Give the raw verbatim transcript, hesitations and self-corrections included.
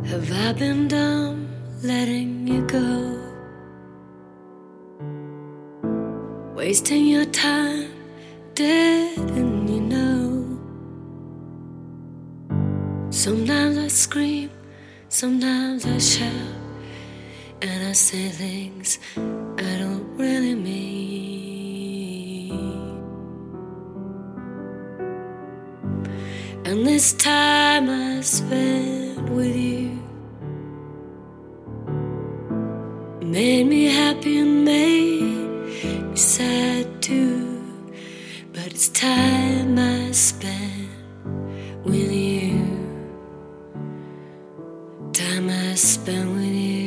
Have I been dumb letting you go? Wasting your time, didn't you know? Sometimes I scream, sometimes I shout, and I say things I don't really mean. And this time I spent with you made me happy and made me sad too. But it's time I spent with you, time I spent with you.